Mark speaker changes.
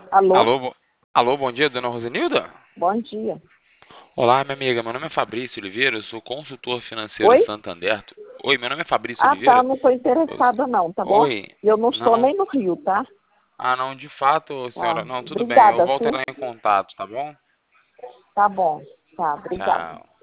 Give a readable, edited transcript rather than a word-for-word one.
Speaker 1: Alô?
Speaker 2: Alô, bom dia, dona Rosenilda?
Speaker 1: Bom dia.
Speaker 2: Olá, minha amiga, meu nome é Fabrício Oliveira, eu sou consultor financeiro
Speaker 1: Oi?
Speaker 2: Santander. Oi, meu nome é Fabrício
Speaker 1: Ah, tá,
Speaker 2: Oliveira.
Speaker 1: não estou
Speaker 2: Eu-
Speaker 1: interessada não, tá bom?
Speaker 2: Oi,
Speaker 1: E eu não estou
Speaker 2: não,
Speaker 1: nem no Rio, tá?
Speaker 2: não, de fato,
Speaker 1: Tá.
Speaker 2: senhora, não, tudo bem, eu
Speaker 1: Obrigada,
Speaker 2: volto a
Speaker 1: sim?
Speaker 2: entrar em contato, tá bom?
Speaker 1: Tá bom. Tá, obrigada.
Speaker 2: Tchau.